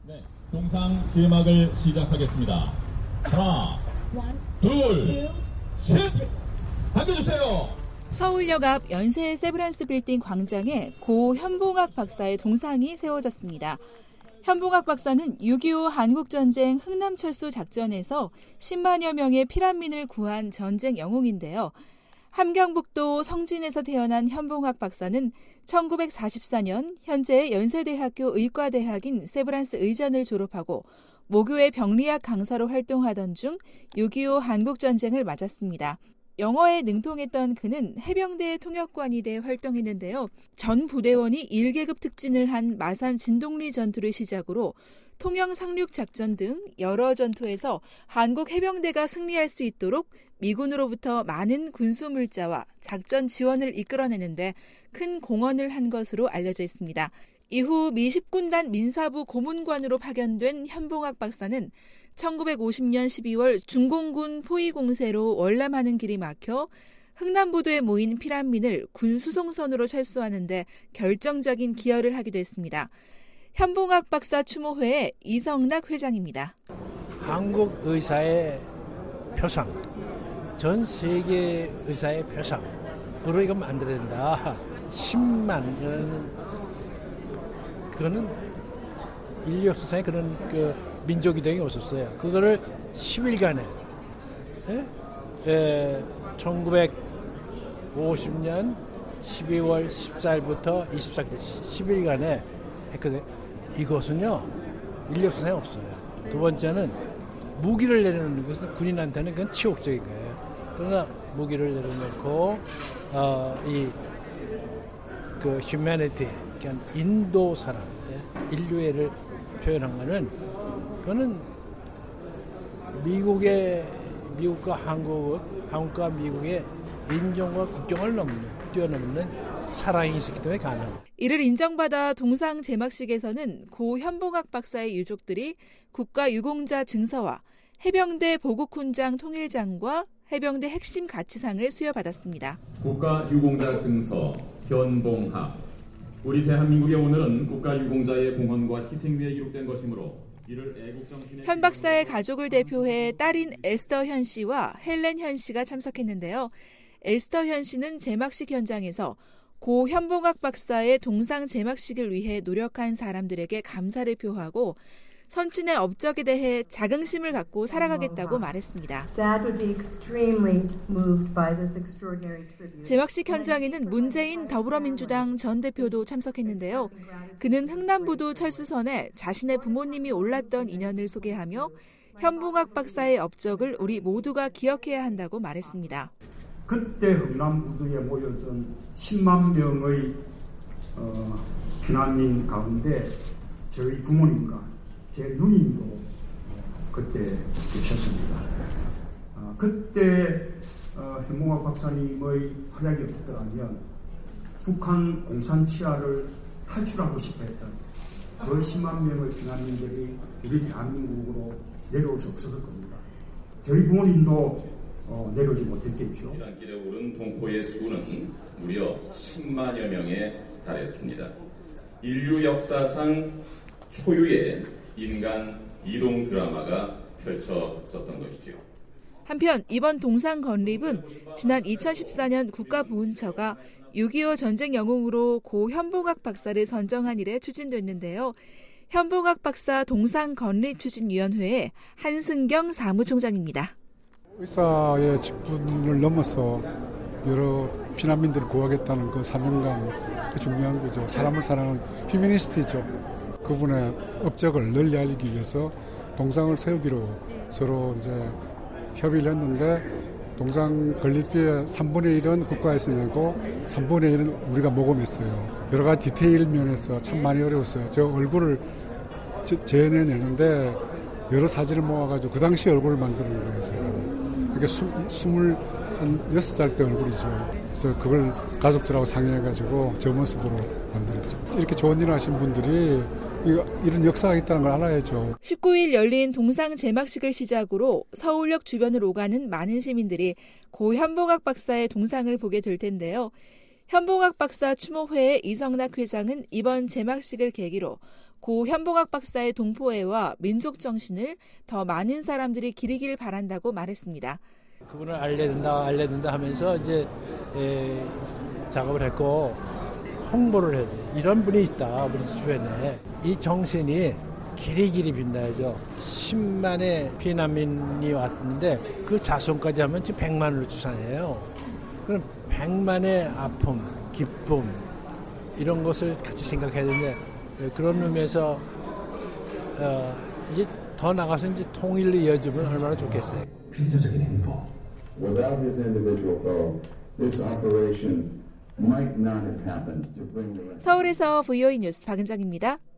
네, 동상 제막을 시작하겠습니다. 하나, 둘, 셋, 당겨주세요. 서울역 앞 연세 세브란스 빌딩 광장에 고 현봉학 박사의 동상이 세워졌습니다. 현봉학 박사는 6.25 한국전쟁 흥남철수 작전에서 10만여 명의 피난민을 구한 전쟁 영웅인데요. 함경북도 성진에서 태어난 현봉학 박사는 1944년 현재 연세대학교 의과대학인 세브란스 의전을 졸업하고 모교의 병리학 강사로 활동하던 중 6.25 한국전쟁을 맞았습니다. 영어에 능통했던 그는 해병대 통역관이 돼 활동했는데요. 전 부대원이 1계급 특진을 한 마산 진동리 전투를 시작으로 통영 상륙 작전 등 여러 전투에서 한국 해병대가 승리할 수 있도록 미군으로부터 많은 군수 물자와 작전 지원을 이끌어내는데 큰 공헌을 한 것으로 알려져 있습니다. 이후 미 10군단 민사부 고문관으로 파견된 현봉학 박사는 1950년 12월 중공군 포위 공세로 월남하는 길이 막혀 흥남부두에 모인 피난민을 군수송선으로 철수하는 데 결정적인 기여를 하기도 했습니다. 현봉학 박사 추모회의 이성락 회장입니다. 한국 의사의 표상, 전 세계 의사의 표상으로 이거 만들어야 된다. 10만, 그거는 인류 역사상에 그런 민족 이동이 없었어요. 그거를 10일간에 1950년 12월 14일부터 24일 10일간에 했거든요. 이것은요 인류 역사상에 없어요. 두 번째는 무기를 내려놓는 것은 군인한테는 그건 치욕적인 거예요. 그러나 무기를 내려놓고 그 휴머니티, 그러니까 인도 사람, 인류애를 표현한 거는 그거는 미국과 한국과 미국의 인종과 국경을 뛰어넘는 사랑이 있었기 때문에 가능합니다. 이를 인정받아 동상 제막식에서는 고 현봉학 박사의 유족들이 국가유공자 증서와 해병대 보국훈장 통일장과 해병대 핵심 가치상을 수여받았습니다. 국가유공자 증서 현봉학. 우리 대한민국의 오늘은 국가유공자의 공헌과 희생비에 기록된 것이므로 이를 애국정신의 현 박사의 가족을 대표해 딸인 에스터 현 씨와 헬렌 현 씨가 참석했는데요. 에스터 현 씨는 제막식 현장에서 고 현봉학 박사의 동상 제막식을 위해 노력한 사람들에게 감사를 표하고 선친의 업적에 대해 자긍심을 갖고 살아가겠다고 말했습니다. 제막식 현장에는 문재인 더불어민주당 전 대표도 참석했는데요. 그는 흥남부두 철수선에 자신의 부모님이 올랐던 인연을 소개하며 현봉학 박사의 업적을 우리 모두가 기억해야 한다고 말했습니다. 그때 흥남부두에 모여든 10만 명의 피난민 가운데 저희 부모님과 제 누님도 그때 계셨습니다. 그때 현봉학 박사님의 활약이 없더라면 북한 공산치하를 탈출하고 싶어 했던 그 10만 명의 피난민들이 우리 대한민국으로 내려올 수 없었을 겁니다. 저희 부모님도 내려오지 못했겠죠. 피난길에 오른 동포의 수는 무려 10만여 명에 달했습니다. 인류 역사상 초유의 인간 이동 드라마가 펼쳐졌던 것이죠. 한편 이번 동상 건립은 지난 2014년 국가보훈처가 6.25 전쟁 영웅으로 고 현봉학 박사를 선정한 이래 추진됐는데요. 현봉학 박사 동상 건립 추진위원회의 한승경 사무총장입니다. 의사의 직분을 넘어서 여러 피난민들을 구하겠다는 그 사명감, 중요한 거죠. 사람을 사랑하는 휴머니스트죠. 그분의 업적을 널리 알리기 위해서 동상을 세우기로 서로 이제 협의를 했는데 동상 건립비의 3분의 1은 국가에서 내고 3분의 1은 우리가 모금했어요. 여러 가지 디테일 면에서 참 많이 어려웠어요. 저 얼굴을 재현해내는데 여러 사진을 모아가지고 그 당시 얼굴을 만드는 거예요. 그러니까 26살 때 얼굴이죠. 그래서 그걸 가족들하고 상의해가지고 저 모습으로 만들었죠. 이렇게 좋은 일을 하신 분들이 이런 역사가 있다는 걸 알아야죠. 19일 열린 동상 제막식을 시작으로 서울역 주변을 오가는 많은 시민들이 고 현봉학 박사의 동상을 보게 될 텐데요. 현봉학 박사 추모회의 이성락 회장은 이번 제막식을 계기로 고 현봉학 박사의 동포애와 민족 정신을 더 많은 사람들이 기리길 바란다고 말했습니다. 그분을 알려야 된다 하면서 이제 작업을 했고 홍보를 해야 돼. 이런 분이 있다 우리 주변에. 이 정신이 길이길이 빛나야죠. 10만의 피난민이 왔는데 그 자손까지 하면 지금 100만으로 추산해요. 그럼 100만의 아픔, 기쁨 이런 것을 같이 생각해야 되는데 그런 의미에서 이제 더 나가서 이제 통일로 이어지면 얼마나 좋겠어요. 필수적인 행복. Without his individual goal, this operation might not have happened to bring the. 서울에서 VOA 뉴스 박은정입니다.